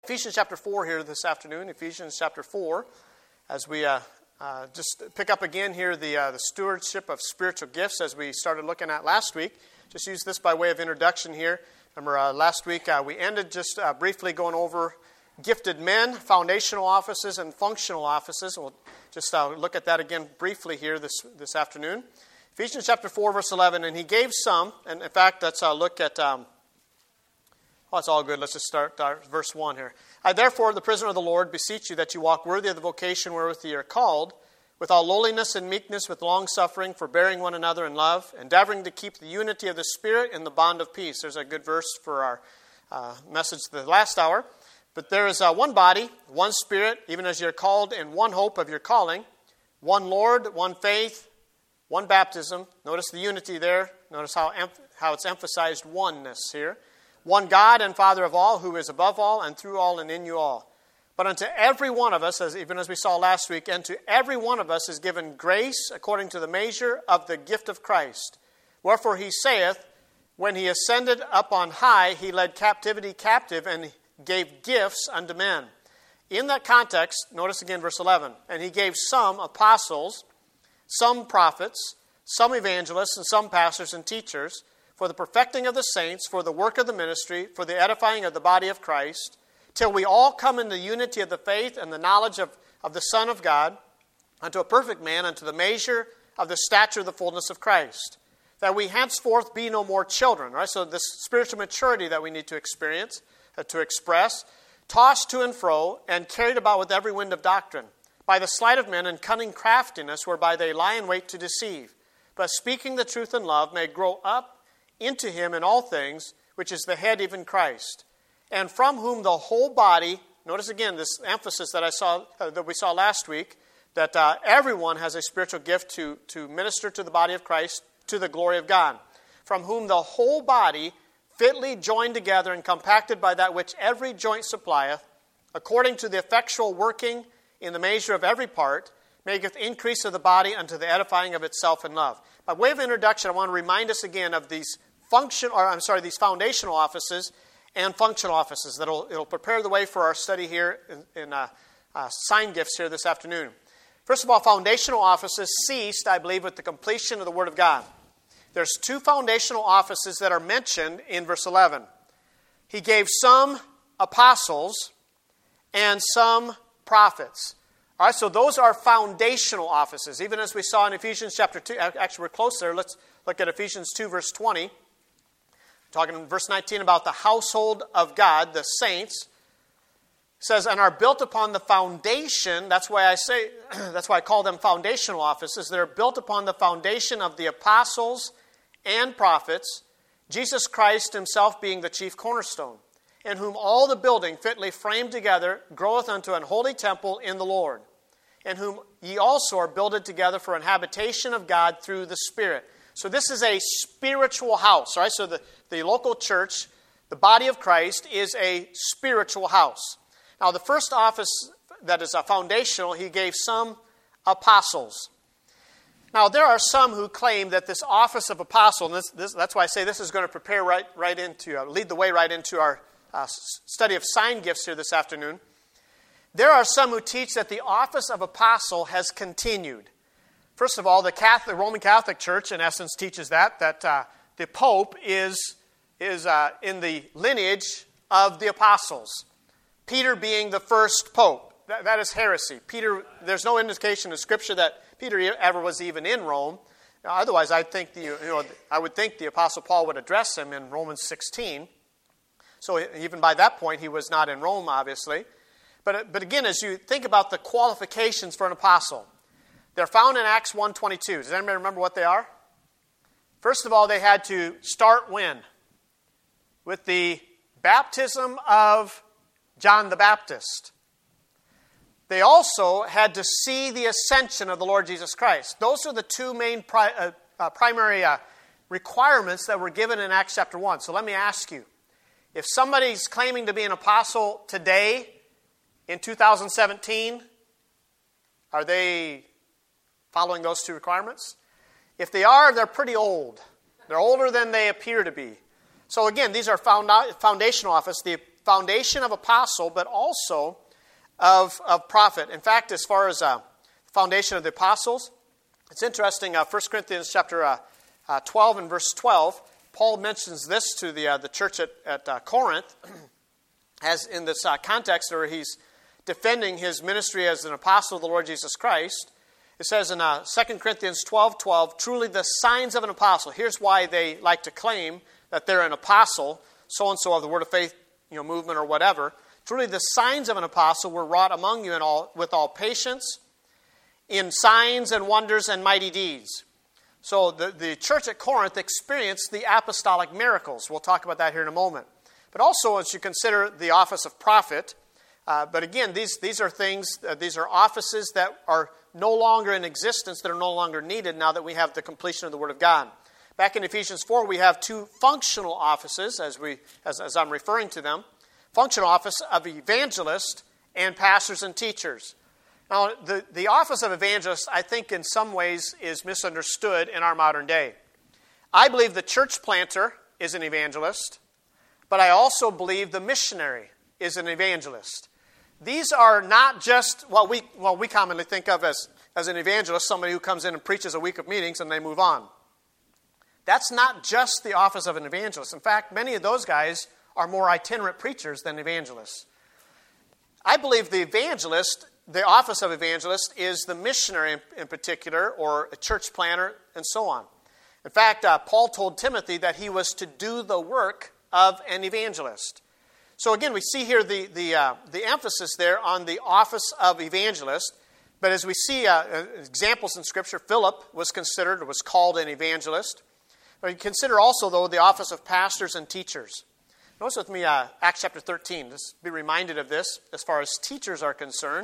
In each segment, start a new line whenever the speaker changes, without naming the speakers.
Ephesians chapter 4 here this afternoon, Ephesians chapter 4, as we just pick up again here the stewardship of spiritual gifts as we started looking at last week. Just use this by way of introduction here. Remember last week we ended just briefly going over gifted men, foundational offices, and functional offices. We'll just look at that again briefly here this afternoon. Ephesians chapter 4, verse 11, and he gave some, and in fact, let's look at... it's all good. Let's just start verse 1 here. I therefore, the prisoner of the Lord, beseech you that you walk worthy of the vocation wherewith ye are called, with all lowliness and meekness, with long-suffering, forbearing one another in love, endeavoring to keep the unity of the Spirit in the bond of peace. There's a good verse for our message the last hour. But there is one body, one Spirit, even as ye are called in one hope of your calling, one Lord, one faith, one baptism. Notice the unity there. Notice how it's emphasized oneness here. One God and Father of all, who is above all and through all and in you all. But unto every one of us, even as we saw last week, and to every one of us is given grace according to the measure of the gift of Christ. Wherefore he saith, when he ascended up on high, he led captivity captive and gave gifts unto men. In that context, notice again verse 11, and he gave some apostles, some prophets, some evangelists, and some pastors and teachers, for the perfecting of the saints, for the work of the ministry, for the edifying of the body of Christ, till we all come in the unity of the faith and the knowledge of the Son of God, unto a perfect man, unto the measure of the stature of the fullness of Christ, that we henceforth be no more children. Right? So this spiritual maturity that we need to experience, to express, tossed to and fro, and carried about with every wind of doctrine, by the sleight of men and cunning craftiness, whereby they lie in wait to deceive, but speaking the truth in love may grow up into him in all things, which is the head, even Christ, and from whom the whole body, notice again this emphasis that we saw last week, that everyone has a spiritual gift to minister to the body of Christ to the glory of God, from whom the whole body, fitly joined together and compacted by that which every joint supplieth, according to the effectual working in the measure of every part, maketh increase of the body unto the edifying of itself in love. By way of introduction, I want to remind us again of these these foundational offices and functional offices. It'll prepare the way for our study here in sign gifts here this afternoon. First of all, foundational offices ceased, I believe, with the completion of the Word of God. There's two foundational offices that are mentioned in verse 11. He gave some apostles and some prophets. All right, so those are foundational offices. Even as we saw in Ephesians chapter 2, actually we're close there. Let's look at Ephesians 2, verse 20. Talking in verse 19 about the household of God, the saints. It says, and are built upon the foundation. That's why I call them foundational offices. They're built upon the foundation of the apostles and prophets, Jesus Christ himself being the chief cornerstone, in whom all the building fitly framed together groweth unto an holy temple in the Lord, in whom ye also are builded together for an habitation of God through the Spirit. So this is a spiritual house, right? So the local church, the body of Christ, is a spiritual house. Now the first office that is foundational, he gave some apostles. Now there are some who claim that this office of apostle, and that's why I say this is going to prepare right into, lead the way right into our study of sign gifts here this afternoon. There are some who teach that the office of apostle has continued. First of all, the Roman Catholic Church, in essence, teaches that the Pope is in the lineage of the apostles. Peter being the first Pope. That is heresy. Peter, there's no indication in Scripture that Peter ever was even in Rome. Now, otherwise, I would think the Apostle Paul would address him in Romans 16. So even by that point, he was not in Rome, obviously. But again, as you think about the qualifications for an apostle, they're found in Acts 1:22. Does anybody remember what they are? First of all, they had to start when? With the baptism of John the Baptist. They also had to see the ascension of the Lord Jesus Christ. Those are the two main primary requirements that were given in Acts chapter 1. So let me ask you, if somebody's claiming to be an apostle today, in 2017, are they following those two requirements? If they are, they're pretty old. They're older than they appear to be. So again, these are foundational office. The foundation of apostle, but also of prophet. In fact, as far as the foundation of the apostles, it's interesting. 1 Corinthians chapter 12 and verse 12, Paul mentions this to the church at Corinth, as in this context where he's defending his ministry as an apostle of the Lord Jesus Christ. It says in 2 Corinthians 12:12, truly the signs of an apostle. Here's why they like to claim that they're an apostle, so-and-so of the Word of Faith movement or whatever. Truly the signs of an apostle were wrought among you with all patience, in signs and wonders and mighty deeds. So the church at Corinth experienced the apostolic miracles. We'll talk about that here in a moment. But also, as you consider the office of prophet, but again, these are things, these are offices that are no longer in existence, that are no longer needed now that we have the completion of the Word of God. Back in Ephesians 4, we have two functional offices, as I'm referring to them. Functional office of evangelist and pastors and teachers. Now, the office of evangelist, I think in some ways, is misunderstood in our modern day. I believe the church planter is an evangelist, but I also believe the missionary is an evangelist. These are not just what we commonly think of as an evangelist, somebody who comes in and preaches a week of meetings and they move on. That's not just the office of an evangelist. In fact, many of those guys are more itinerant preachers than evangelists. I believe the evangelist, the office of evangelist, is the missionary in particular, or a church planter, and so on. In fact, Paul told Timothy that he was to do the work of an evangelist. So again, we see here the emphasis there on the office of evangelist. But as we see examples in Scripture, Philip was called an evangelist. But you consider also, though, the office of pastors and teachers. Notice with me Acts chapter 13. Just be reminded of this as far as teachers are concerned.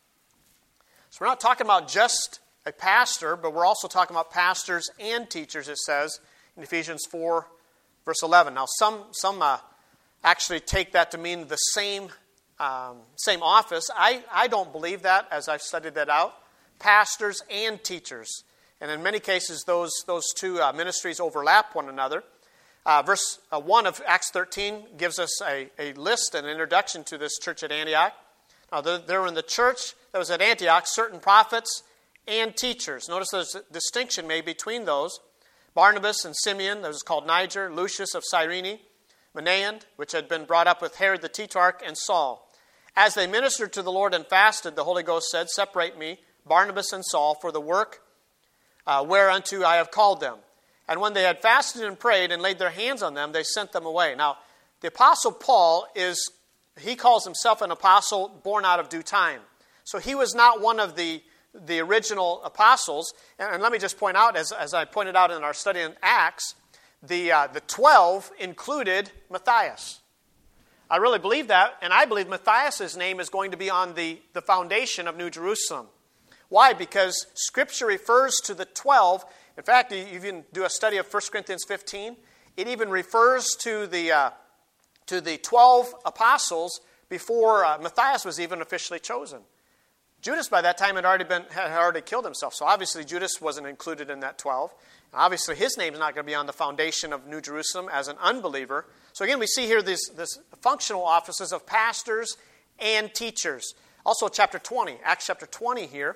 So we're not talking about just a pastor, but we're also talking about pastors and teachers, it says in Ephesians 4, verse 11. Now, some actually take that to mean the same office. I don't believe that, as I've studied that out. Pastors and teachers. And in many cases, those two ministries overlap one another. Verse 1 of Acts 13 gives us a list, an introduction to this church at Antioch. Now, there were in the church that was at Antioch certain prophets and teachers. Notice there's a distinction made between those. Barnabas and Simeon, that was called Niger, Lucius of Cyrene, Manaen, which had been brought up with Herod the Tetrarch, and Saul. As they ministered to the Lord and fasted, the Holy Ghost said, separate me, Barnabas and Saul, for the work whereunto I have called them. And when they had fasted and prayed and laid their hands on them, they sent them away. Now, the Apostle Paul he calls himself an apostle born out of due time. So he was not one of the original apostles. And let me just point out, as I pointed out in our study in Acts, the 12 included Matthias. I really believe that, and I believe Matthias' name is going to be on the foundation of New Jerusalem. Why? Because Scripture refers to the 12. In fact, you even do a study of 1 Corinthians 15. It even refers to the 12 apostles before Matthias was even officially chosen. Judas, by that time, had already killed himself. So obviously, Judas wasn't included in that 12. And obviously, his name is not going to be on the foundation of New Jerusalem as an unbeliever. So again, we see here this functional offices of pastors and teachers. Also, chapter 20, Acts chapter 20 here.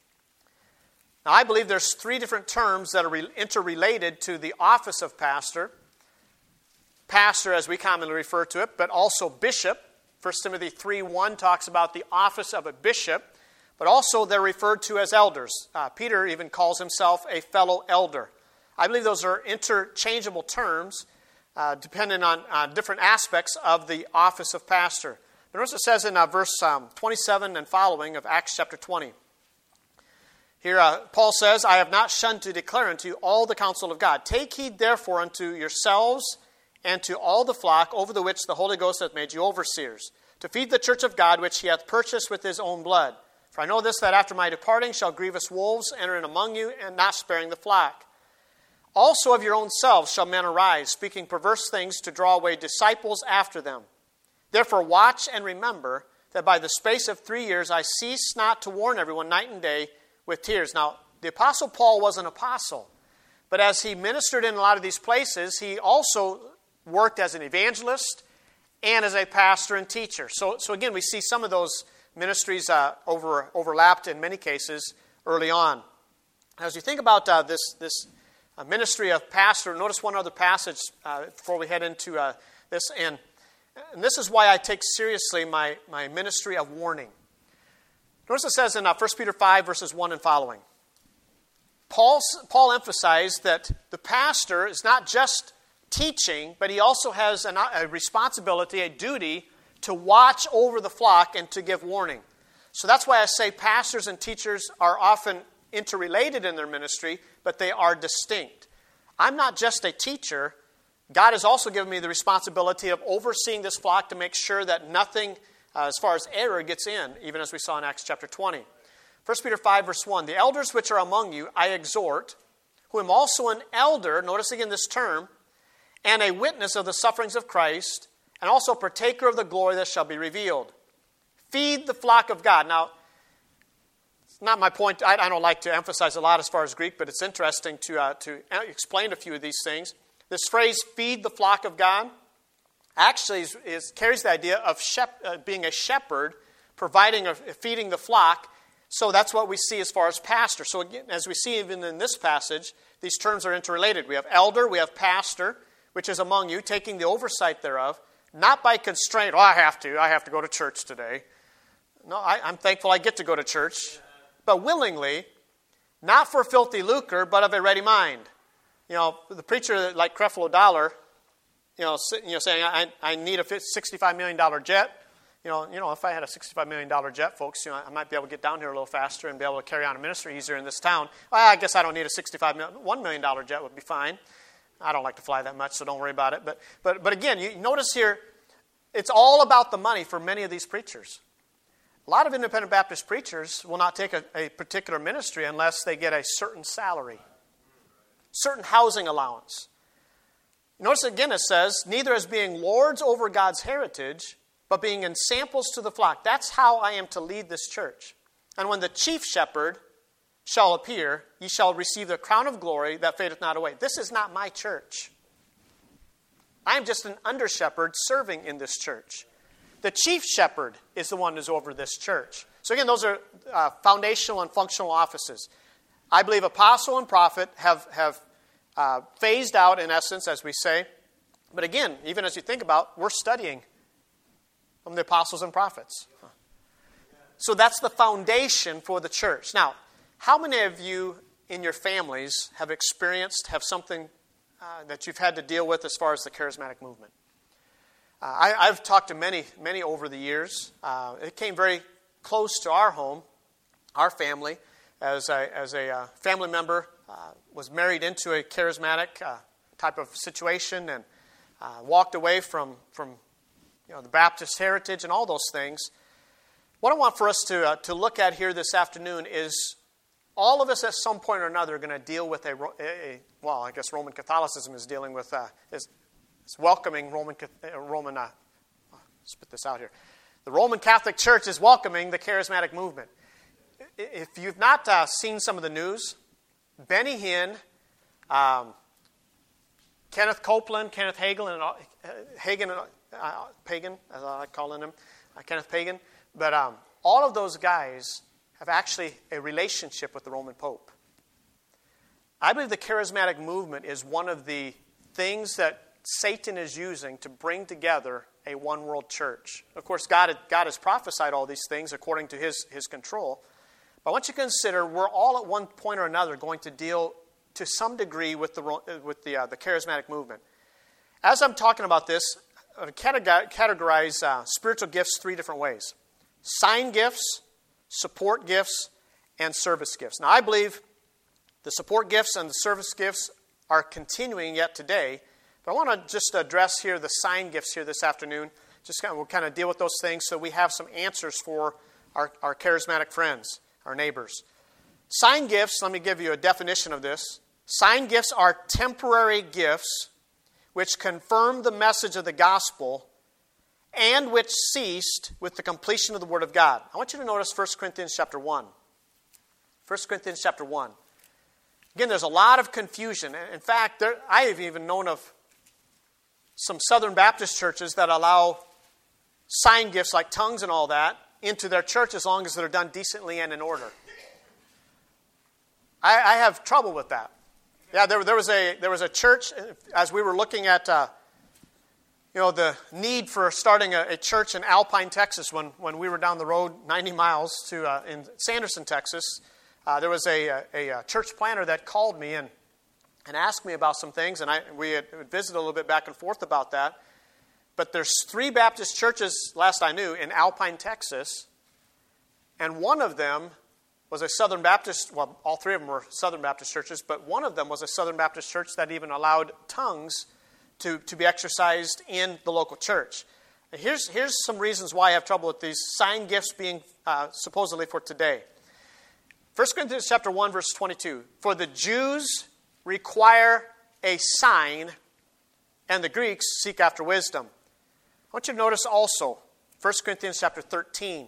Now, I believe there's three different terms that are interrelated to the office of pastor. Pastor, as we commonly refer to it, but also bishop. 1 Timothy 3:1 talks about the office of a bishop. But also they're referred to as elders. Peter even calls himself a fellow elder. I believe those are interchangeable terms depending on different aspects of the office of pastor. But notice it says in verse 27 and following of Acts chapter 20. Here Paul says, I have not shunned to declare unto you all the counsel of God. Take heed therefore unto yourselves and to all the flock over the which the Holy Ghost hath made you overseers, to feed the church of God which he hath purchased with his own blood. For I know this, that after my departing shall grievous wolves enter in among you, and not sparing the flock. Also of your own selves shall men arise, speaking perverse things to draw away disciples after them. Therefore watch and remember that by the space of 3 years I cease not to warn everyone night and day with tears. Now, the Apostle Paul was an apostle, but as he ministered in a lot of these places, he also worked as an evangelist and as a pastor and teacher. So again, we see some of those ministries overlapped in many cases early on. As you think about this ministry of pastor, notice one other passage before we head into this, and this is why I take seriously my ministry of warning. Notice it says in 1 Peter 5, verses 1 and following. Paul emphasized that the pastor is not just teaching, but he also has a responsibility, a duty to watch over the flock and to give warning. So that's why I say pastors and teachers are often interrelated in their ministry, but they are distinct. I'm not just a teacher. God has also given me the responsibility of overseeing this flock to make sure that nothing, as far as error, gets in, even as we saw in Acts chapter 20. 1 Peter 5, verse 1, the elders which are among you, I exhort, who am also an elder, notice again this term, and a witness of the sufferings of Christ, and also partaker of the glory that shall be revealed. Feed the flock of God. Now, it's not my point. I don't like to emphasize a lot as far as Greek, but it's interesting to explain a few of these things. This phrase, feed the flock of God, actually carries the idea of being a shepherd, feeding the flock. So that's what we see as far as pastor. So again, as we see even in this passage, these terms are interrelated. We have elder, we have pastor, which is among you, taking the oversight thereof, not by constraint. I have to go to church today. No, I'm thankful I get to go to church, but willingly, not for filthy lucre, but of a ready mind. You know, the preacher like Creflo Dollar, saying I need a $65 million jet. You know, if I had a $65 million jet, folks, I might be able to get down here a little faster and be able to carry on a ministry easier in this town. Well, I guess I don't need a $1 million jet would be fine. I don't like to fly that much, so don't worry about it. But again, you notice here, it's all about the money for many of these preachers. A lot of independent Baptist preachers will not take a particular ministry unless they get a certain salary, certain housing allowance. Notice again it says, neither as being lords over God's heritage, but being in samples to the flock. That's how I am to lead this church. And when the chief shepherd shall appear, ye shall receive the crown of glory that fadeth not away. This is not my church. I am just an under-shepherd serving in this church. The chief shepherd is the one who's over this church. So again, those are foundational and functional offices. I believe apostle and prophet have phased out, in essence, as we say. But again, even as you think about, we're studying from the apostles and prophets. So that's the foundation for the church. Now, how many of you in your families have something that you've had to deal with as far as the charismatic movement? I've talked to many over the years. It came very close to our home, our family, as a family member was married into a charismatic type of situation and walked away from the Baptist heritage and all those things. What I want for us to look at here this afternoon is all of us at some point or another are going to deal with I guess Roman Catholicism is dealing with is welcoming spit this out here. The Roman Catholic Church is welcoming the charismatic movement. If you've not seen some of the news, Benny Hinn, Kenneth Copeland, Kenneth Hagin, Pagan, as I like calling him, Kenneth Pagan, but all of those guys have actually a relationship with the Roman Pope. I believe the charismatic movement is one of the things that Satan is using to bring together a one-world church. Of course, God has prophesied all these things according to his control. But I want you to consider we're all at one point or another going to deal to some degree with the charismatic movement. As I'm talking about this, I categorize spiritual gifts three different ways. Sign gifts, support gifts, and service gifts. Now, I believe the support gifts and the service gifts are continuing yet today. But I want to just address here the sign gifts here this afternoon. We'll kind of deal with those things so we have some answers for our charismatic friends, our neighbors. Sign gifts, let me give you a definition of this. Sign gifts are temporary gifts which confirm the message of the gospel and which ceased with the completion of the Word of God. I want you to notice 1 Corinthians chapter 1. 1 Corinthians chapter 1. Again, there's a lot of confusion. In fact, I have even known of some Southern Baptist churches that allow sign gifts like tongues and all that into their church as long as they're done decently and in order. I have trouble with that. Yeah, there was a church, as we were looking at the need for starting a church in Alpine, Texas, when we were down the road 90 miles to in Sanderson, Texas. There was a church planner that called me and asked me about some things, and we had visited a little bit back and forth about that. But there's 3 Baptist churches, last I knew, in Alpine, Texas, and one of them was a Southern Baptist, well, all 3 of them were Southern Baptist churches, but one of them was a Southern Baptist church that even allowed tongues to be exercised in the local church. And here's some reasons why I have trouble with these sign gifts being supposedly for today. 1 Corinthians chapter 1, verse 22. For the Jews require a sign, and the Greeks seek after wisdom. I want you to notice also 1 Corinthians chapter 13.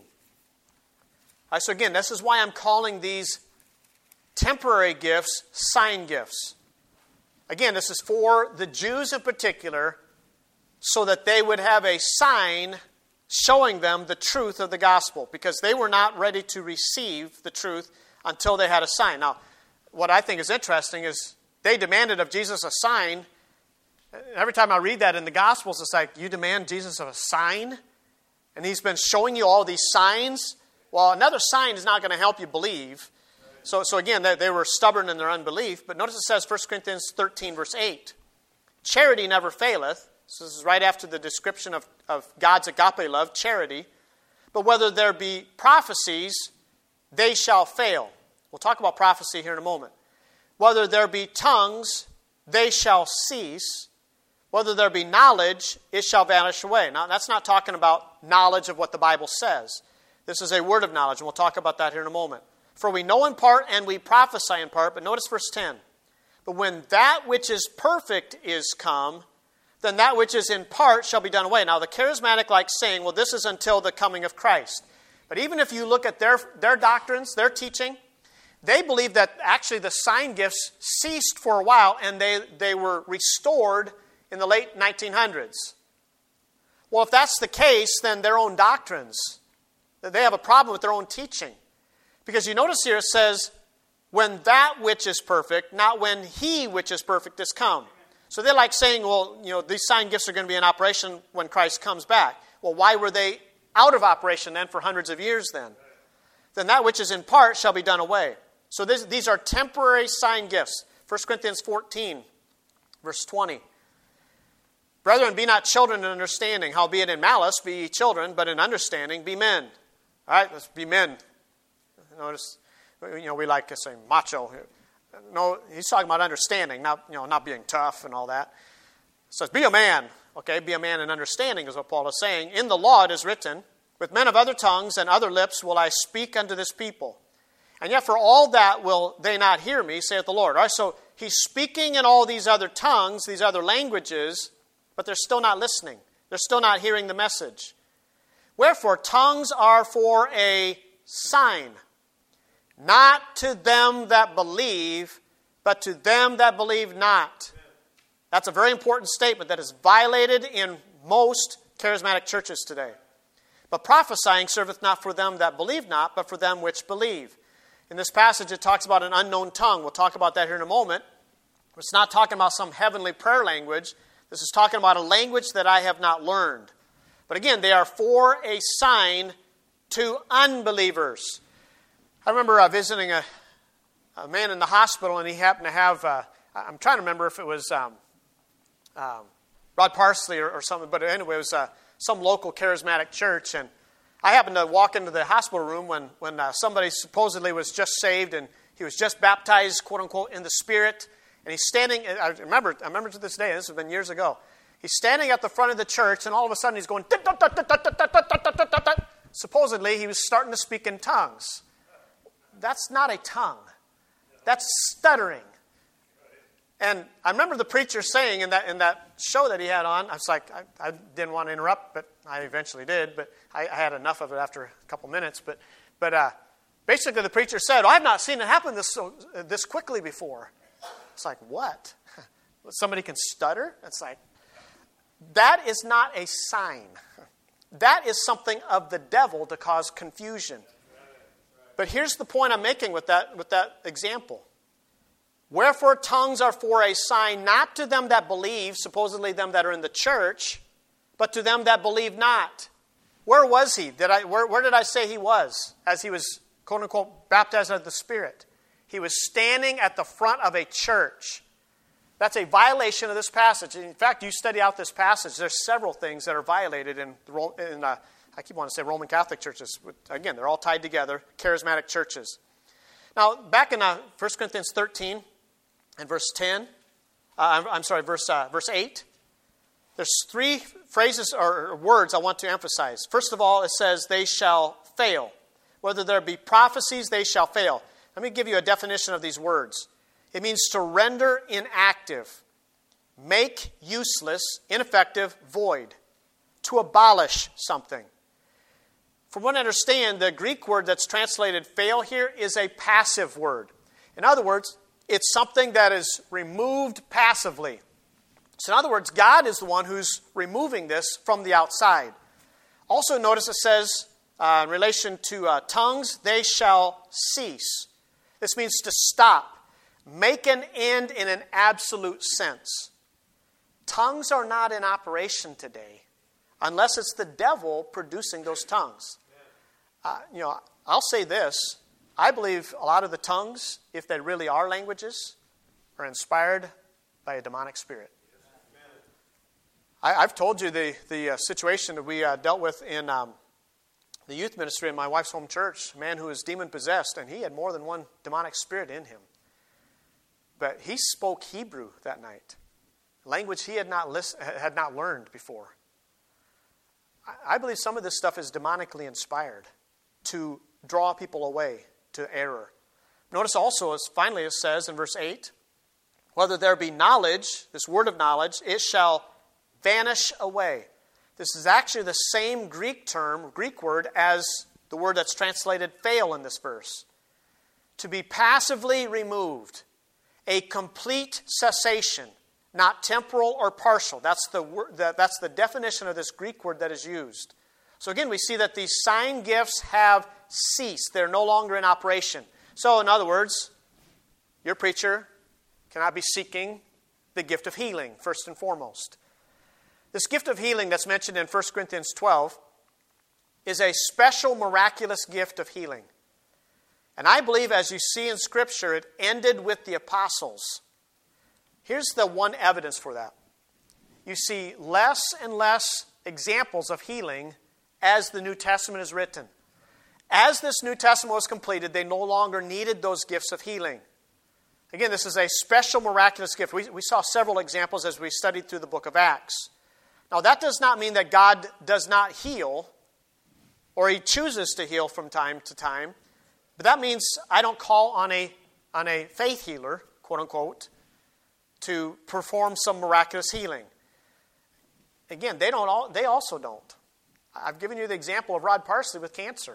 All right, so again, this is why I'm calling these temporary gifts sign gifts. Again, this is for the Jews in particular, so that they would have a sign showing them the truth of the gospel, because they were not ready to receive the truth until they had a sign. Now, what I think is interesting is they demanded of Jesus a sign. Every time I read that in the Gospels, it's like, you demand Jesus of a sign? And he's been showing you all these signs? Well, another sign is not going to help you believe. So again, they were stubborn in their unbelief. But notice it says, 1 Corinthians 13, verse 8, charity never faileth. So this is right after the description of God's agape love, charity. But whether there be prophecies, they shall fail. We'll talk about prophecy here in a moment. Whether there be tongues, they shall cease. Whether there be knowledge, it shall vanish away. Now, that's not talking about knowledge of what the Bible says. This is a word of knowledge, and we'll talk about that here in a moment. For we know in part and we prophesy in part, but notice verse 10. But when that which is perfect is come, then that which is in part shall be done away. Now, the charismatic like saying, well, this is until the coming of Christ. But even if you look at their doctrines, their teaching, they believe that actually the sign gifts ceased for a while and they were restored in the late 1900s. Well, if that's the case, then their own doctrines, they have a problem with their own teaching. Because you notice here it says, when that which is perfect, not when he which is perfect is come. So they're like saying, well, these sign gifts are going to be in operation when Christ comes back. Well, why were they out of operation then for hundreds of years then? Then that which is in part shall be done away. So these are temporary sign gifts. 1 Corinthians 14, verse 20. Brethren, be not children in understanding, howbeit in malice be ye children, but in understanding be men. All right, let's be men. Notice, we like to say macho. No, he's talking about understanding, not being tough and all that. It says, be a man. Okay, be a man in understanding is what Paul is saying. In the law it is written, with men of other tongues and other lips will I speak unto this people. And yet for all that will they not hear me, saith the Lord. All right, so he's speaking in all these other tongues, these other languages, but they're still not listening. They're still not hearing the message. Wherefore, tongues are for a sign, not to them that believe, but to them that believe not. That's a very important statement that is violated in most charismatic churches today. But prophesying serveth not for them that believe not, but for them which believe. In this passage, it talks about an unknown tongue. We'll talk about that here in a moment. It's not talking about some heavenly prayer language. This is talking about a language that I have not learned. But again, they are for a sign to unbelievers. I remember visiting a man in the hospital, and he happened to have, I'm trying to remember if it was Rod Parsley or something, but anyway, it was some local charismatic church. And I happened to walk into the hospital room when somebody supposedly was just saved, and he was just baptized, quote unquote, in the Spirit. And he's standing, I remember to this day, this has been years ago. He's standing at the front of the church, and all of a sudden he's going, supposedly he was starting to speak in tongues. That's not a tongue. That's stuttering. And I remember the preacher saying in that show that he had on, I was like, I didn't want to interrupt, but I eventually did, but I had enough of it after a couple minutes. But basically the preacher said, I've not seen it happen this quickly before. It's like, what? Somebody can stutter? It's like, that is not a sign. that is something of the devil to cause confusion. But here's the point I'm making with that example. Wherefore tongues are for a sign, not to them that believe, supposedly them that are in the church, but to them that believe not. Where was he? Where did I say he was as he was, quote unquote, baptized of the Spirit? He was standing at the front of a church. That's a violation of this passage. In fact, you study out this passage, there's several things that are violated in I keep wanting to say Roman Catholic churches. Again, they're all tied together, charismatic churches. Now, back in 1 Corinthians 13 and verse 10, verse 8, there's three phrases or words I want to emphasize. First of all, it says, they shall fail. Whether there be prophecies, they shall fail. Let me give you a definition of these words. It means to render inactive, make useless, ineffective, void, to abolish something. From what I understand, the Greek word that's translated fail here is a passive word. In other words, it's something that is removed passively. So in other words, God is the one who's removing this from the outside. Also notice it says, in relation to tongues, they shall cease. This means to stop. Make an end in an absolute sense. Tongues are not in operation today unless it's the devil producing those tongues. I'll say this. I believe a lot of the tongues, if they really are languages, are inspired by a demonic spirit. I've told you the situation that we dealt with in the youth ministry in my wife's home church. A man who was demon-possessed, and he had more than one demonic spirit in him. But he spoke Hebrew that night, language he had not learned before. I believe some of this stuff is demonically inspired to draw people away to error. Notice also, finally it says in verse 8, whether there be knowledge, this word of knowledge, it shall vanish away. This is actually the same Greek word as the word that's translated fail in this verse. To be passively removed, a complete cessation, not temporal or partial. That's the definition of this Greek word that is used. So again, we see that these sign gifts have ceased. They're no longer in operation. So in other words, your preacher cannot be seeking the gift of healing, first and foremost. This gift of healing that's mentioned in 1 Corinthians 12 is a special miraculous gift of healing. And I believe, as you see in Scripture, it ended with the apostles. Here's the one evidence for that. You see less and less examples of healing as the New Testament is written. As this New Testament was completed, they no longer needed those gifts of healing. Again, this is a special miraculous gift. We saw several examples as we studied through the book of Acts. Now, that does not mean that God does not heal, or He chooses to heal from time to time. But that means I don't call on a faith healer, quote unquote, to perform some miraculous healing. Again, they also don't. I've given you the example of Rod Parsley with cancer.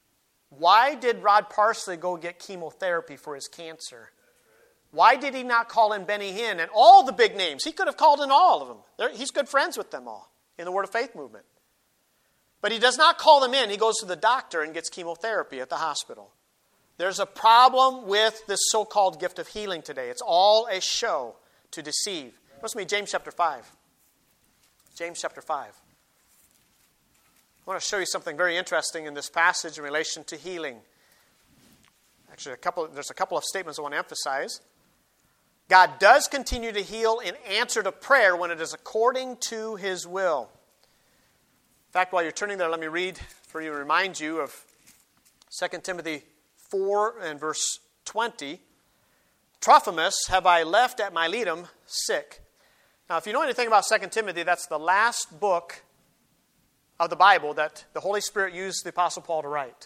Why did Rod Parsley go get chemotherapy for his cancer? Why did he not call in Benny Hinn and all the big names? He could have called in all of them. He's good friends with them all in the Word of Faith movement. But he does not call them in. He goes to the doctor and gets chemotherapy at the hospital. There's a problem with this so-called gift of healing today. It's all a show to deceive. Listen to me, James chapter 5. James chapter 5. I want to show you something very interesting in this passage in relation to healing. Actually, there's a couple of statements I want to emphasize. God does continue to heal in answer to prayer when it is according to His will. In fact, while you're turning there, let me read for you, remind you of 2 Timothy 4 and verse 20. Trophimus have I left at Miletum sick. Now, if you know anything about 2 Timothy, that's the last book of the Bible that the Holy Spirit used the Apostle Paul to write.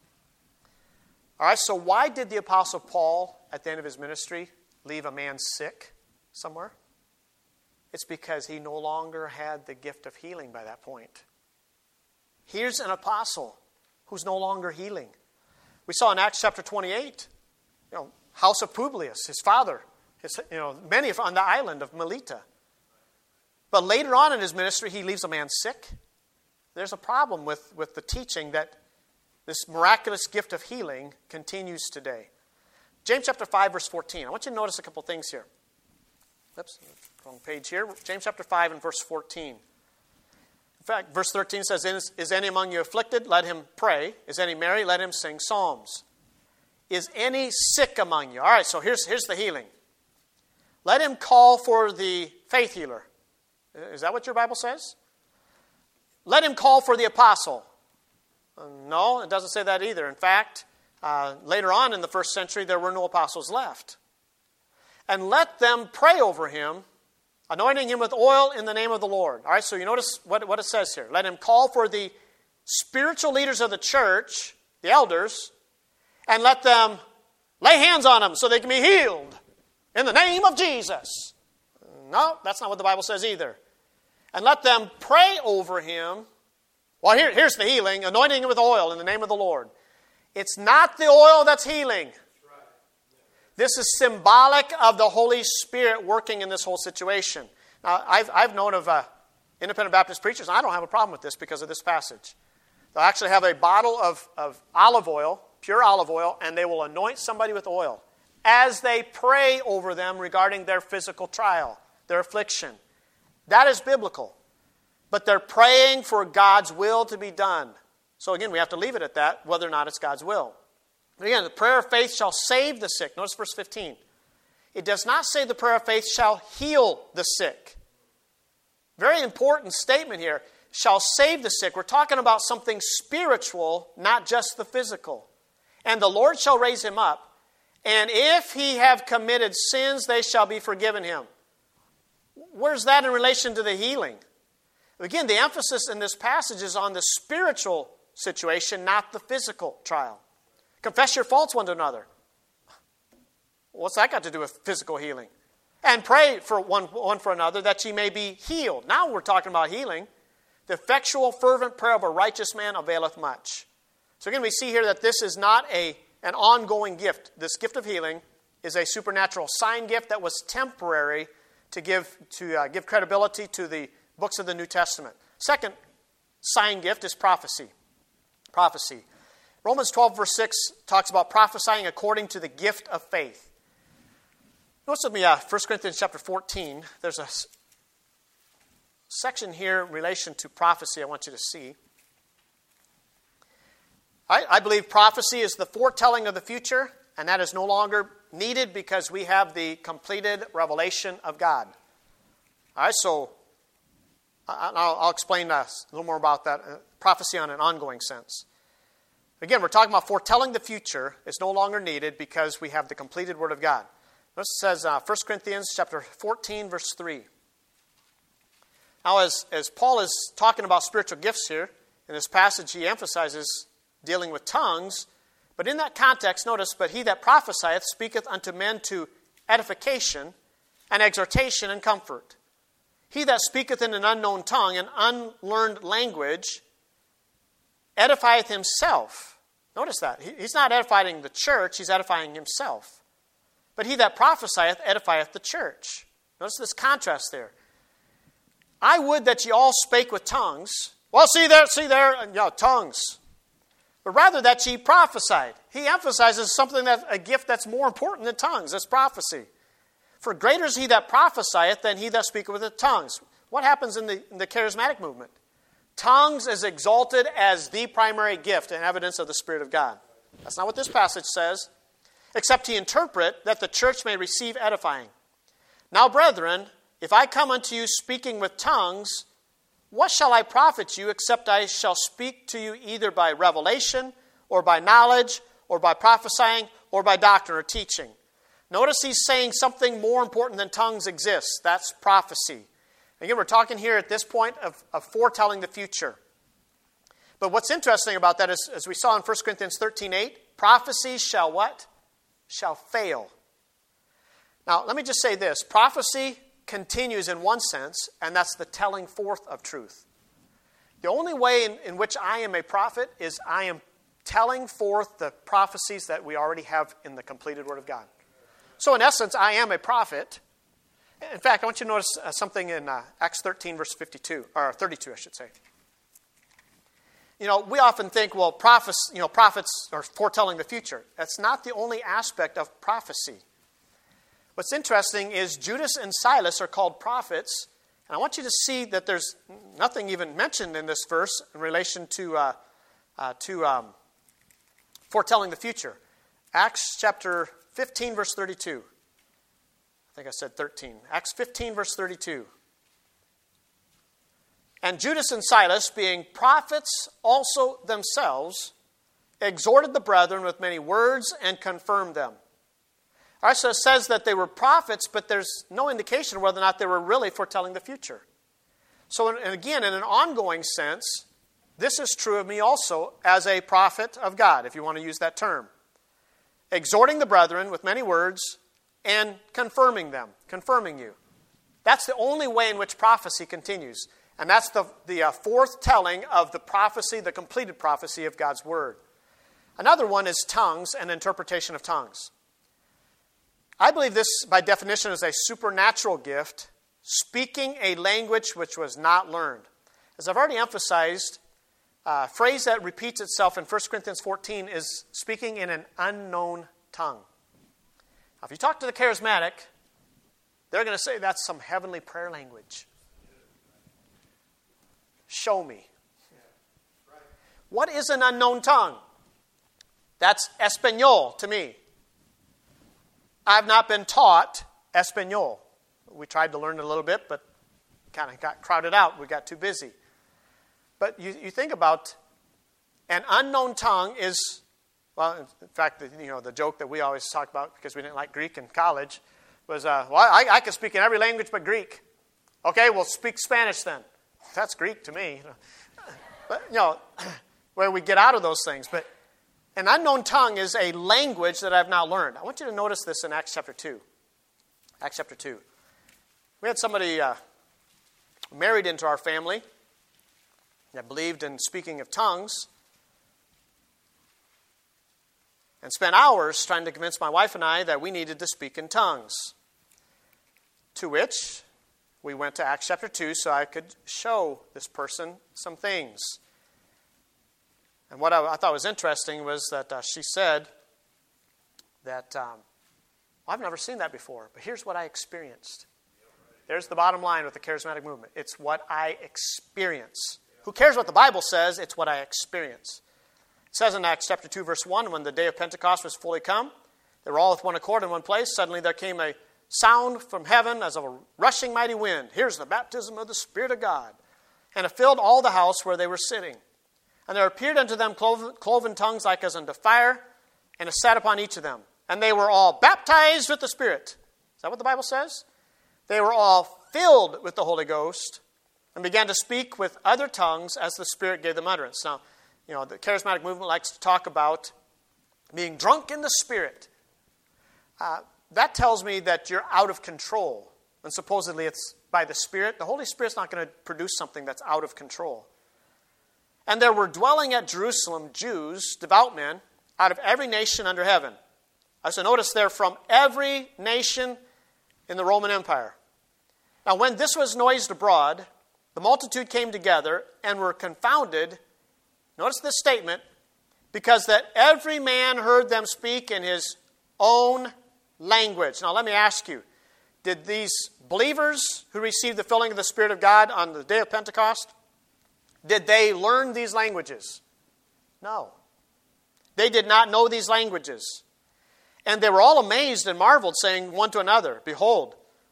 All right, so why did the Apostle Paul, at the end of his ministry, leave a man sick somewhere? It's because he no longer had the gift of healing by that point. Here's an apostle who's no longer healing. We saw in Acts chapter 28, house of Publius, his father, many on the island of Melita. But later on in his ministry, he leaves a man sick. there's a problem with the teaching that this miraculous gift of healing continues today. James chapter 5, verse 14. I want you to notice a couple things here. Oops, wrong page here. James chapter 5 and verse 14. In fact, verse 13 says, Is any among you afflicted? Let him pray. Is any merry? Let him sing psalms. Is any sick among you? All right, so here's the healing. Let him call for the faith healer. Is that what your Bible says? Let him call for the apostle. No, it doesn't say that either. In fact, later on in the first century, there were no apostles left. And let them pray over him, anointing him with oil in the name of the Lord. All right, so you notice what it says here. Let him call for the spiritual leaders of the church, the elders, and let them lay hands on them so they can be healed in the name of Jesus. No, that's not what the Bible says either. And let them pray over him. Well, here's the healing, anointing him with oil in the name of the Lord. It's not the oil that's healing. This is symbolic of the Holy Spirit working in this whole situation. Now, I've known of independent Baptist preachers, and I don't have a problem with this because of this passage. They'll actually have a bottle of olive oil, pure olive oil, and they will anoint somebody with oil as they pray over them regarding their physical trial, their affliction. That is biblical. But they're praying for God's will to be done. So again, we have to leave it at that, whether or not it's God's will. But again, the prayer of faith shall save the sick. Notice verse 15. It does not say the prayer of faith shall heal the sick. Very important statement here. Shall save the sick. We're talking about something spiritual, not just the physical. And the Lord shall raise him up. And if he have committed sins, they shall be forgiven him. Where's that in relation to the healing? Again, the emphasis in this passage is on the spiritual situation, not the physical trial. Confess your faults one to another. What's that got to do with physical healing? And pray for one for another that ye may be healed. Now we're talking about healing. The effectual, fervent prayer of a righteous man availeth much. So again, we see here that this is not an ongoing gift. This gift of healing is a supernatural sign gift that was temporary to give credibility to the books of the New Testament. Second sign gift is prophecy. Prophecy. Romans 12, verse 6 talks about prophesying according to the gift of faith. Notice with me 1 Corinthians chapter 14. There's a section here in relation to prophecy I want you to see. I believe prophecy is the foretelling of the future, and that is no longer needed because we have the completed revelation of God. All right, so I'll explain a little more about that. Prophecy on an ongoing sense. Again, we're talking about foretelling the future. It's no longer needed because we have the completed Word of God. This says 1 Corinthians chapter 14, verse 3. Now, as Paul is talking about spiritual gifts here, in this passage he emphasizes dealing with tongues. But in that context, notice, but he that prophesieth speaketh unto men to edification and exhortation and comfort. He that speaketh in an unknown tongue, an unlearned language, edifieth himself. Notice that. He's not edifying the church, he's edifying himself. But he that prophesieth edifieth the church. Notice this contrast there. I would that ye all spake with tongues. Well, see there, tongues. But rather that ye prophesied. He emphasizes something a gift that's more important than tongues. That's prophecy. For greater is he that prophesieth than he that speaketh with the tongues. What happens in the charismatic movement? Tongues is exalted as the primary gift and evidence of the Spirit of God. That's not what this passage says. Except he interpret that the church may receive edifying. Now, brethren, if I come unto you speaking with tongues, what shall I profit you except I shall speak to you either by revelation or by knowledge or by prophesying or by doctrine or teaching? Notice he's saying something more important than tongues exists. That's prophecy. Again, we're talking here at this point of foretelling the future. But what's interesting about that is, as we saw in 1 Corinthians 13:8, prophecy shall what? Shall fail. Now, let me just say this. Prophecy continues in one sense, and that's the telling forth of truth. The only way in which I am a prophet is I am telling forth the prophecies that we already have in the completed Word of God. So in essence, I am a prophet. In fact, I want you to notice something in Acts 13, verse 52, or 32, I should say. We often think, well, prophets are foretelling the future. That's not the only aspect of prophecy. What's interesting is Judas and Silas are called prophets, and I want you to see that there's nothing even mentioned in this verse in relation to foretelling the future. Acts chapter 15, verse 32. I think I said 13. Acts 15, verse 32. And Judas and Silas, being prophets also themselves, exhorted the brethren with many words and confirmed them. All right, so it says that they were prophets, but there's no indication whether or not they were really foretelling the future. So, and again, in an ongoing sense, this is true of me also as a prophet of God, if you want to use that term. Exhorting the brethren with many words and confirming them, confirming you. That's the only way in which prophecy continues. And that's the fourth telling of the prophecy, the completed prophecy of God's Word. Another one is tongues and interpretation of tongues. I believe this, by definition, is a supernatural gift, speaking a language which was not learned. As I've already emphasized, a phrase that repeats itself in 1 Corinthians 14 is speaking in an unknown tongue. Now, if you talk to the charismatic, they're going to say that's some heavenly prayer language. Show me. What is an unknown tongue? That's Espanol to me. I've not been taught Espanol. We tried to learn it a little bit, but kind of got crowded out. We got too busy. But you think about an unknown tongue is, well, in fact, the joke that we always talk about because we didn't like Greek in college was, I can speak in every language but Greek. Okay, well, speak Spanish then. That's Greek to me. But, where we get out of those things. But an unknown tongue is a language that I've now learned. I want you to notice this in Acts chapter 2. Acts chapter 2. We had somebody married into our family that believed in speaking of tongues and spent hours trying to convince my wife and I that we needed to speak in tongues. To which we went to Acts chapter 2 so I could show this person some things. And what I thought was interesting was that she said that, I've never seen that before, but here's what I experienced. There's the bottom line with the charismatic movement. It's what I experience. Who cares what the Bible says? It's what I experience. It says in Acts chapter 2, verse 1, when the day of Pentecost was fully come, they were all with one accord in one place. Suddenly there came a sound from heaven as of a rushing mighty wind. Here's the baptism of the Spirit of God. And it filled all the house where they were sitting. And there appeared unto them cloven tongues like as unto fire, and it sat upon each of them. And they were all baptized with the Spirit. Is that what the Bible says? They were all filled with the Holy Ghost and began to speak with other tongues as the Spirit gave them utterance. Now, the charismatic movement likes to talk about being drunk in the Spirit. That tells me that you're out of control. And supposedly it's by the Spirit. The Holy Spirit's not going to produce something that's out of control. And there were dwelling at Jerusalem Jews, devout men, out of every nation under heaven. So notice they're from every nation in the Roman Empire. Now when this was noised abroad, the multitude came together and were confounded. Notice this statement, because that every man heard them speak in his own language. Now let me ask you, did these believers who received the filling of the Spirit of God on the day of Pentecost, did they learn these languages? No. They did not know these languages. And they were all amazed and marveled, saying one to another, Behold,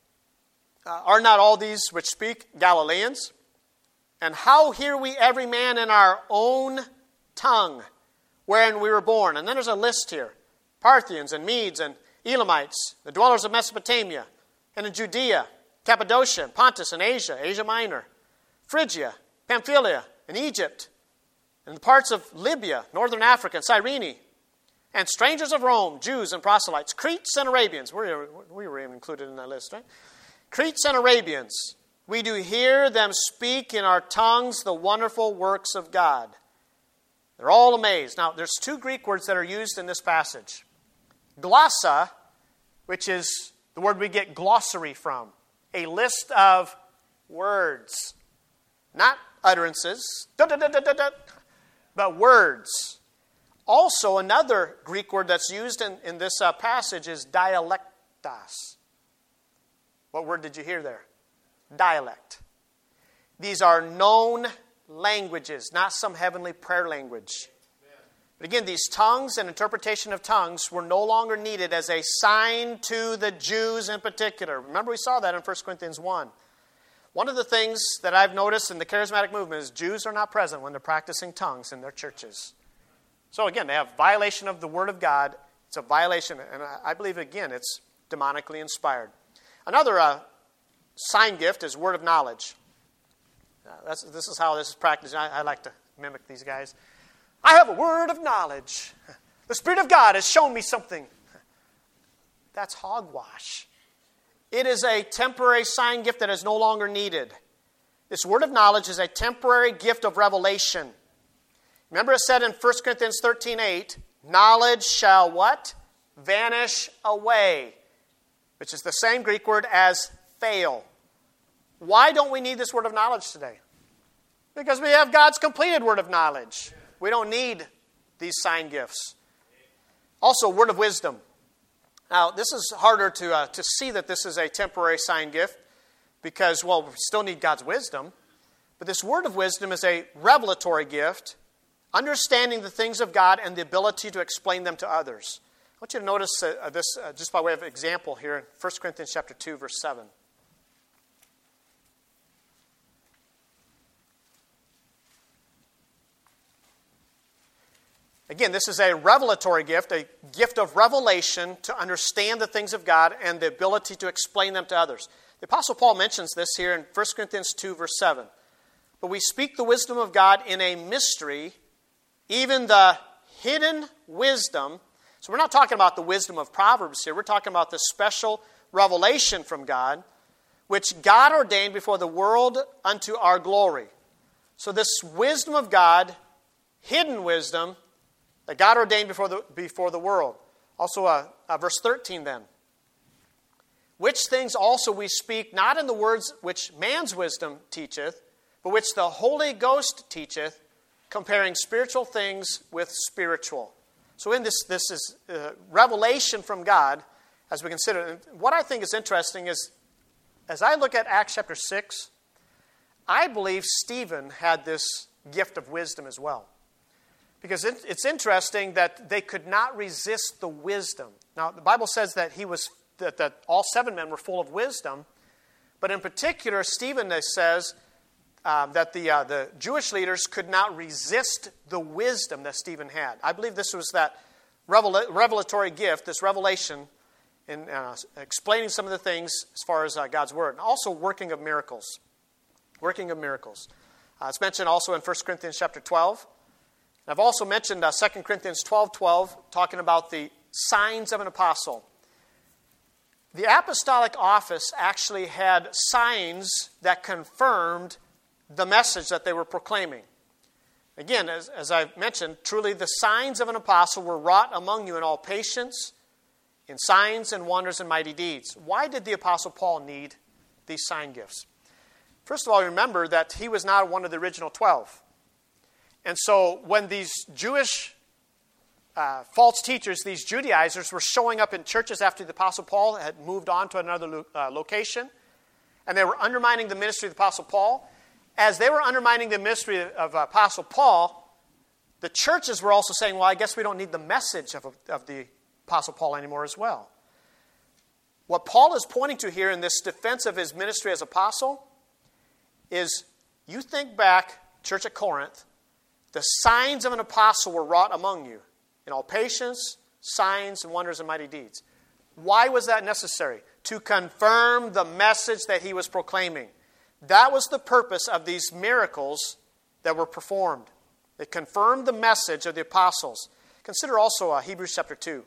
are not all these which speak Galileans? And how hear we every man in our own tongue, wherein we were born? And then there's a list here. Parthians and Medes and Elamites, the dwellers of Mesopotamia, and in Judea, Cappadocia, and Pontus, and Asia, Asia Minor, Phrygia, Pamphylia, and Egypt, and the parts of Libya, northern Africa, and Cyrene, and strangers of Rome, Jews and proselytes, Cretes and Arabians. We were even included in that list, right? Cretes and Arabians. We do hear them speak in our tongues the wonderful works of God. They're all amazed. Now, there's two Greek words that are used in this passage. Glossa, which is the word we get glossary from, a list of words, not utterances. but words. Also, another Greek word that's used in this passage is dialectos. What word did you hear there? Dialect. These are known languages, not some heavenly prayer language. But again, these tongues and interpretation of tongues were no longer needed as a sign to the Jews in particular. Remember, we saw that in 1 Corinthians 1. One of the things that I've noticed in the charismatic movement is Jews are not present when they're practicing tongues in their churches. So again, they have violation of the Word of God. It's a violation, and I believe, again, it's demonically inspired. Another sign gift is word of knowledge. This is how this is practiced. I like to mimic these guys. I have a word of knowledge. The Spirit of God has shown me something. That's hogwash. It is a temporary sign gift that is no longer needed. This word of knowledge is a temporary gift of revelation. Remember it said in 1 Corinthians 13:8, knowledge shall what? Vanish away. Which is the same Greek word as fail. Why don't we need this word of knowledge today? Because we have God's completed word of knowledge. We don't need these sign gifts. Also, word of wisdom. Now, this is harder to see that this is a temporary sign gift because, well, we still need God's wisdom. But this word of wisdom is a revelatory gift, understanding the things of God and the ability to explain them to others. I want you to notice this just by way of example here in 1 Corinthians chapter 2, verse 7. Again, this is a revelatory gift, a gift of revelation to understand the things of God and the ability to explain them to others. The Apostle Paul mentions this here in 1 Corinthians 2, verse 7. But we speak the wisdom of God in a mystery, even the hidden wisdom. So we're not talking about the wisdom of Proverbs here. We're talking about the special revelation from God, which God ordained before the world unto our glory. So this wisdom of God, hidden wisdom, that God ordained before the world. Also, verse 13 then. Which things also we speak, not in the words which man's wisdom teacheth, but which the Holy Ghost teacheth, comparing spiritual things with spiritual. So in this is revelation from God, as we consider it. And what I think is interesting is, as I look at Acts chapter 6, I believe Stephen had this gift of wisdom as well. Because it's interesting that they could not resist the wisdom. Now, the Bible says that that all 7 men were full of wisdom, but in particular, Stephen says that the Jewish leaders could not resist the wisdom that Stephen had. I believe this was that revelatory gift, this revelation, in explaining some of the things as far as God's Word, and also working of miracles. Working of miracles. It's mentioned also in 1 Corinthians chapter 12. I've also mentioned 2 Corinthians 12:12, talking about the signs of an apostle. The apostolic office actually had signs that confirmed the message that they were proclaiming. Again, as I've mentioned, truly the signs of an apostle were wrought among you in all patience, in signs and wonders and mighty deeds. Why did the Apostle Paul need these sign gifts? First of all, remember that he was not one of the original 12. And so when these Jewish false teachers, these Judaizers, were showing up in churches after the Apostle Paul had moved on to another location, and they were undermining the ministry of the Apostle Paul, as they were undermining the ministry of Apostle Paul, the churches were also saying, well, I guess we don't need the message of the Apostle Paul anymore as well. What Paul is pointing to here in this defense of his ministry as apostle is, you think back, church at Corinth, the signs of an apostle were wrought among you in all patience, signs, and wonders and mighty deeds. Why was that necessary? To confirm the message that he was proclaiming. That was the purpose of these miracles that were performed. They confirmed the message of the apostles. Consider also Hebrews chapter 2.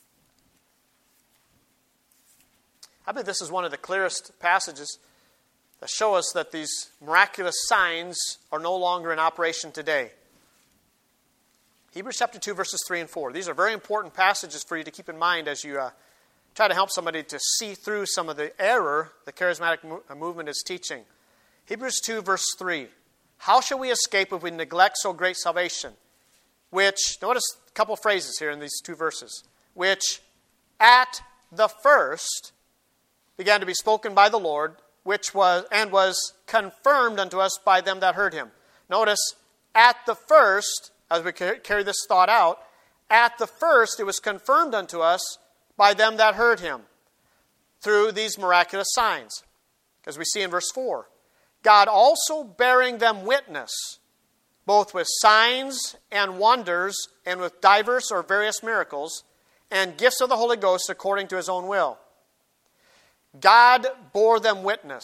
I believe this is one of the clearest passages that show us that these miraculous signs are no longer in operation today. Hebrews chapter 2, verses 3 and 4. These are very important passages for you to keep in mind as you try to help somebody to see through some of the error the charismatic movement is teaching. Hebrews 2, verse 3. How shall we escape if we neglect so great salvation? which, notice a couple phrases here in these two verses, which at the first began to be spoken by the Lord, which was confirmed unto us by them that heard him. Notice, at the first, as we carry this thought out, at the first it was confirmed unto us by them that heard him through these miraculous signs. As we see in verse 4, God also bearing them witness, both with signs and wonders and with diverse or various miracles and gifts of the Holy Ghost according to his own will. God bore them witness.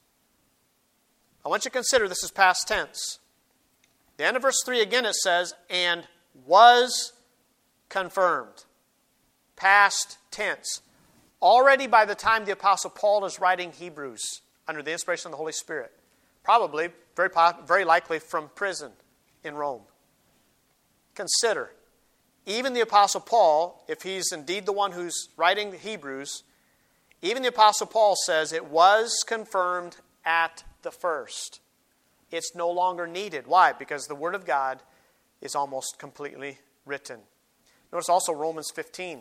I want you to consider this is past tense. The end of verse 3 again it says, and was confirmed. Past tense. Already by the time the Apostle Paul is writing Hebrews under the inspiration of the Holy Spirit. Probably, very likely from prison in Rome. Consider, even the Apostle Paul, if he's indeed the one who's writing the Hebrews, even the Apostle Paul says it was confirmed at the first. It's no longer needed. Why? Because the Word of God is almost completely written. Notice also Romans 15.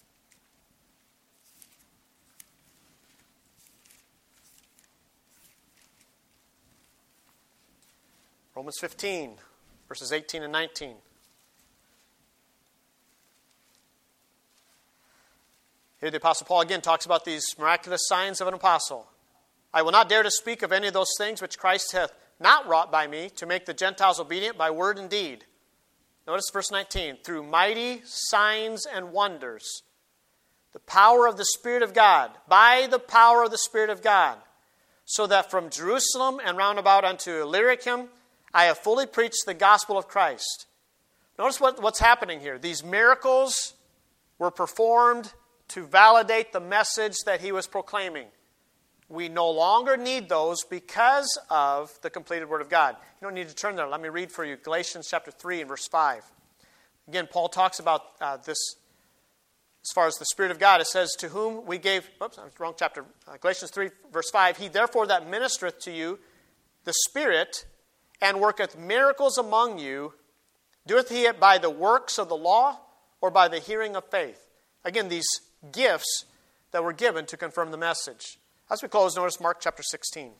Romans 15, verses 18 and 19. Here the Apostle Paul again talks about these miraculous signs of an apostle. I will not dare to speak of any of those things which Christ hath not wrought by me, to make the Gentiles obedient by word and deed. Notice verse 19. Through mighty signs and wonders, the power of the Spirit of God, by the power of the Spirit of God, so that from Jerusalem and round about unto Illyricum, I have fully preached the gospel of Christ. Notice what's happening here. These miracles were performed to validate the message that he was proclaiming. We no longer need those because of the completed Word of God. You don't need to turn there. Let me read for you Galatians chapter 3 and verse 5. Again, Paul talks about this as far as the Spirit of God. It says, to whom we gave, wrong chapter, Galatians 3 verse 5, he therefore that ministereth to you the Spirit and worketh miracles among you, doeth he it by the works of the law or by the hearing of faith? Again, these gifts that were given to confirm the message. As we close, notice Mark chapter 16.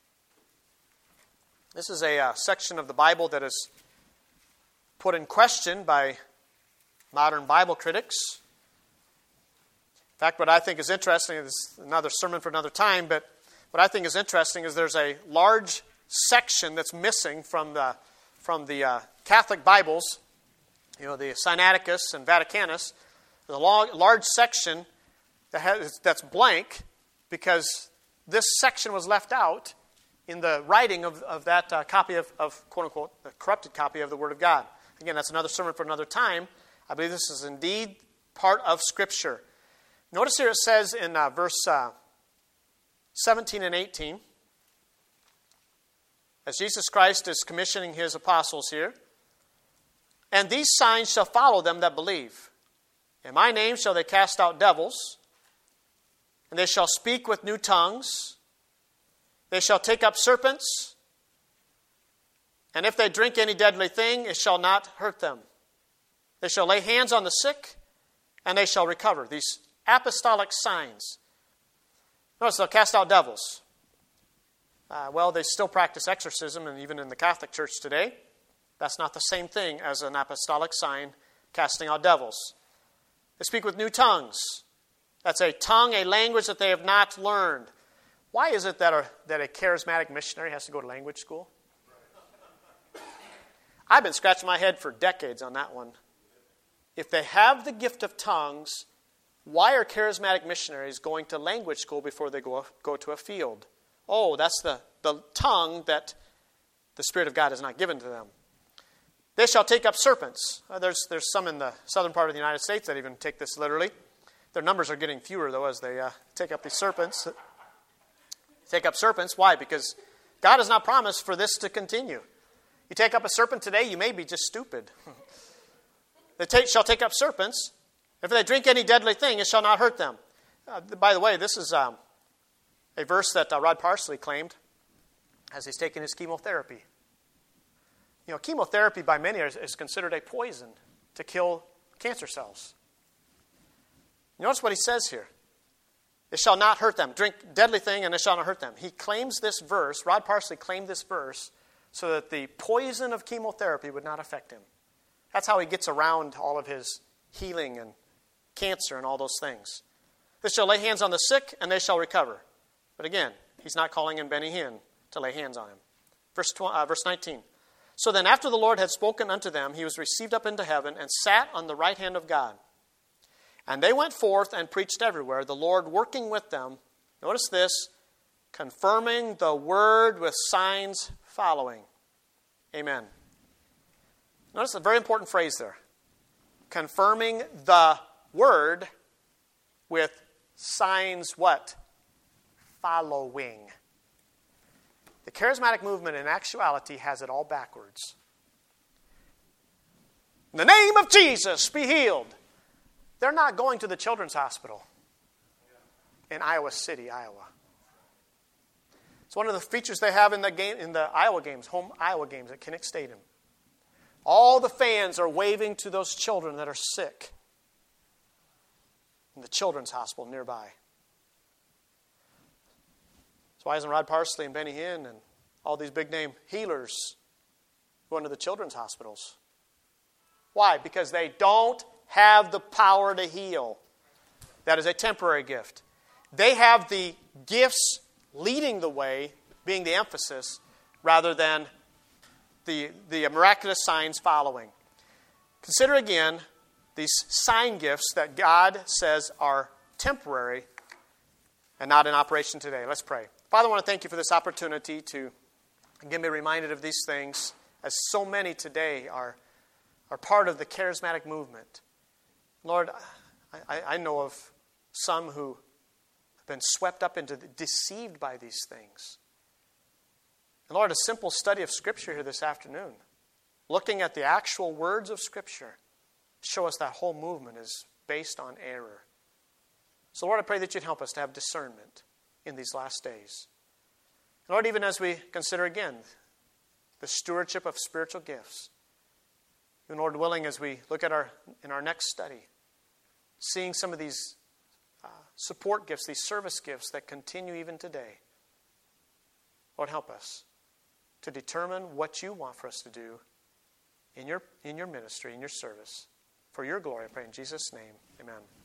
This is a section of the Bible that is put in question by modern Bible critics. In fact, what I think is interesting is another sermon for another time, but what I think is interesting is there's a large section that's missing from the Catholic Bibles, the Sinaiticus and Vaticanus. There's a large section that's blank because this section was left out in the writing of that copy of quote-unquote, the corrupted copy of the Word of God. Again, that's another sermon for another time. I believe this is indeed part of Scripture. Notice here it says in verse 17 and 18, as Jesus Christ is commissioning his apostles here, and these signs shall follow them that believe. In my name shall they cast out devils, and they shall speak with new tongues. They shall take up serpents, and if they drink any deadly thing, it shall not hurt them. They shall lay hands on the sick, and they shall recover. These apostolic signs. Notice they'll cast out devils. They still practice exorcism, and even in the Catholic Church today, that's not the same thing as an apostolic sign casting out devils. They speak with new tongues. That's a tongue, a language that they have not learned. Why is it that a charismatic missionary has to go to language school? I've been scratching my head for decades on that one. If they have the gift of tongues, why are charismatic missionaries going to language school before they go to a field? Oh, that's the tongue that the Spirit of God has not given to them. They shall take up serpents. There's some in the southern part of the United States that even take this literally. Their numbers are getting fewer, though, as they take up these serpents. Take up serpents. Why? Because God has not promised for this to continue. You take up a serpent today, you may be just stupid. They shall take up serpents. If they drink any deadly thing, it shall not hurt them. By the way, this is a verse that Rod Parsley claimed as he's taking his chemotherapy. chemotherapy by many is considered a poison to kill cancer cells. Notice what he says here. It shall not hurt them. Drink deadly thing and it shall not hurt them. He claims this verse, Rod Parsley claimed this verse so that the poison of chemotherapy would not affect him. That's how he gets around all of his healing and cancer and all those things. They shall lay hands on the sick and they shall recover. But again, he's not calling in Benny Hinn to lay hands on him. Verse 19. So then after the Lord had spoken unto them, he was received up into heaven and sat on the right hand of God. And they went forth and preached everywhere, the Lord working with them. Notice this, confirming the word with signs following. Amen. Notice a very important phrase there. Confirming the word with signs what? Following. The charismatic movement in actuality has it all backwards. In the name of Jesus, be healed. They're not going to the children's hospital in Iowa City, Iowa. It's one of the features they have in the Iowa games, home Iowa games at Kinnick Stadium. All the fans are waving to those children that are sick in the children's hospital nearby. So why isn't Rod Parsley and Benny Hinn and all these big name healers going to the children's hospitals? Why? Because they don't have the power to heal. That is a temporary gift. They have the gifts leading the way, being the emphasis, rather than the miraculous signs following. Consider again these sign gifts that God says are temporary and not in operation today. Let's pray. Father, I want to thank you for this opportunity to get me reminded of these things, as so many today are part of the charismatic movement. Lord, I know of some who have been swept up into, deceived by these things. And Lord, a simple study of Scripture here this afternoon, looking at the actual words of Scripture, show us that whole movement is based on error. So Lord, I pray that you'd help us to have discernment in these last days. And Lord, even as we consider again the stewardship of spiritual gifts, and Lord willing, as we look at in our next study, seeing some of these support gifts, these service gifts that continue even today, Lord, help us to determine what you want for us to do in your ministry, in your service. For your glory, I pray in Jesus' name, amen.